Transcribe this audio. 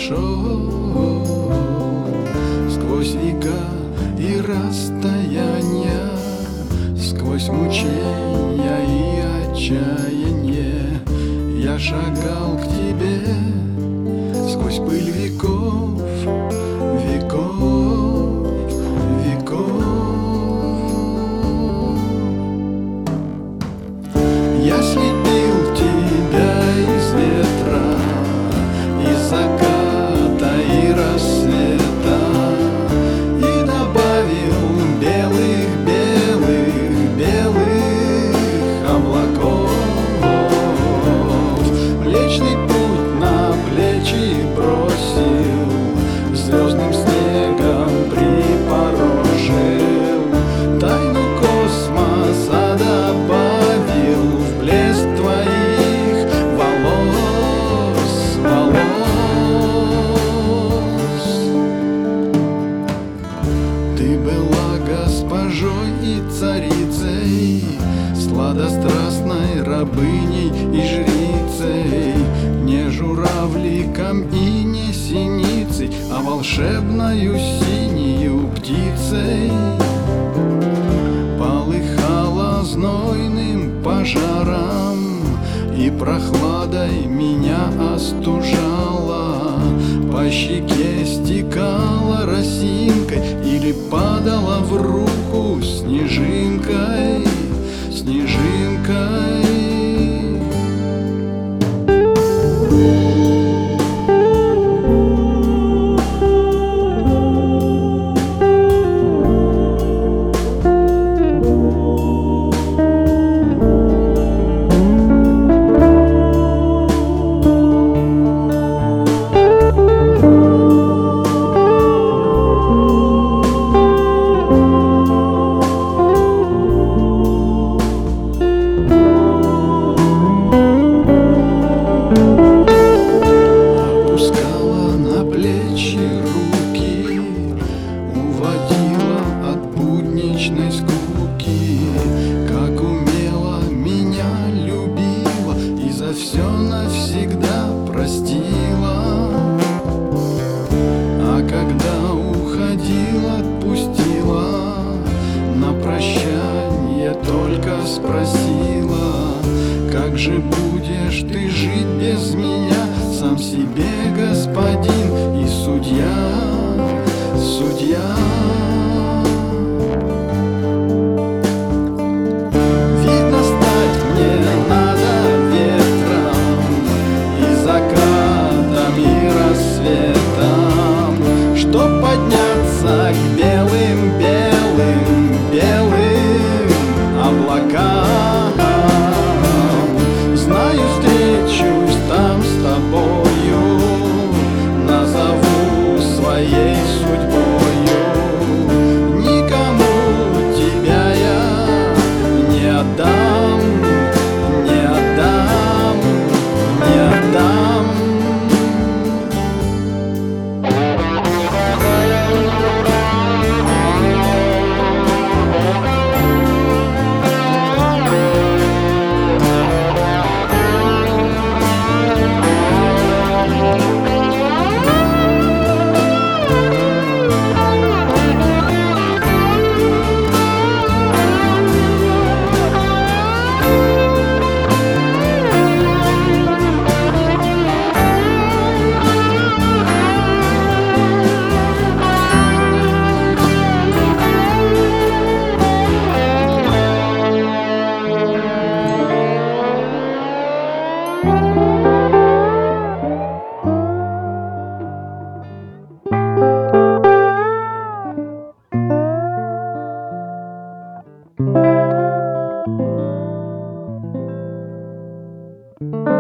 прошел сквозь века и расстояния, сквозь мучения и отчаяние. Я шагал к тебе сквозь пыль веков, веков, веков. Я слепил тебя из ветра, из заката и рассвета, и добавил белых, белых, белых облаков. Млечный путь на плечи бросил, звездным снегом припорошил, тайну космоса добавил в блеск твоих волос, волос. Ты была госпожой и царицей, сладострастной рабыней и жрицей, не журавликом и не синицей, а волшебною синею птицей. Полыхала знойным пожаром и прохладой меня остужала, по щеке стекала росинкой или падала в руку снежинкой, снежинкой. Скуки, как умело меня любила и за все навсегда простила. А когда уходила, отпустила, на прощанье только спросила: как же будешь ты жить без меня, сам себе господин и судья, судья. Чтоб подняться к белым, белым, белым облакам. Знаю, встречусь там с тобою, назову своей судьбою. Никому тебя я не отдам, не отдам, не отдам. Thank you.